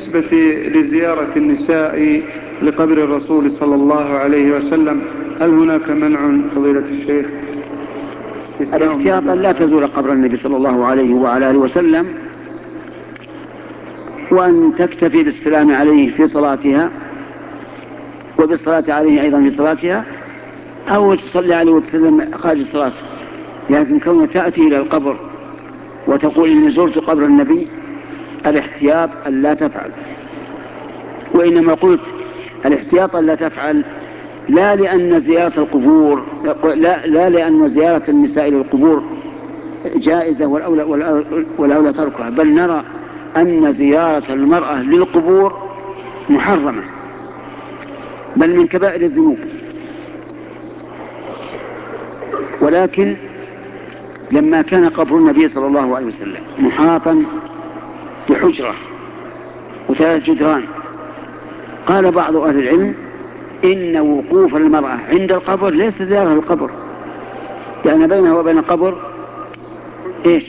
بالنسبة لزيارة النساء لقبر الرسول صلى الله عليه وسلم هل هناك منع فضيلة الشيخ؟ الاحتياط لا تزور قبر النبي صلى الله عليه وعلى آله وسلم، وأن تكتفي بالسلام عليه في صلاتها وبالصلاة عليه أيضا في صلاتها، أو تصلي عليه وتسلم خارج الصلاة. لكن كونها تأتي إلى القبر وتقول إني زرت قبر النبي، الاحتياط ألا تفعل. وإنما قلت الاحتياط ألا تفعل لا لأن زيارة القبور لا لأن زيارة النساء للقبور جائزة والأولى تركها، بل نرى أن زيارة المرأة للقبور محرمة، بل من كبائر الذنوب. ولكن لما كان قبر النبي صلى الله عليه وسلم محاطا بحجرة وثلاث جدران، قال بعض أهل العلم إن وقوف المرأة عند القبر ليس زيارة القبر، لأن بينها وبين القبر إيش؟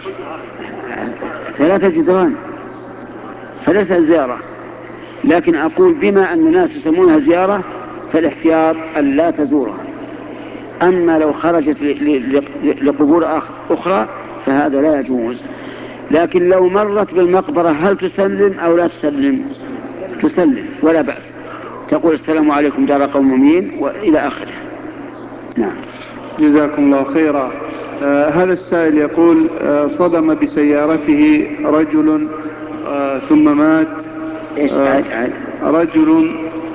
3 جدران، فليس زيارة. لكن أقول بما أن الناس يسمونها زيارة فالاحتياط أن لا تزورها. أما لو خرجت لقبور أخرى فهذا لا يجوز. لكن لو مرت بالمقبرة هل تسلم أو لا تسلم؟ تسلم ولا بأس، تقول السلام عليكم دار قوم مؤمنين وإلى آخره. نعم. جزاكم الله خيرا. هذا السائل يقول صدم بسيارته رجل ثم مات. إيش؟ رجل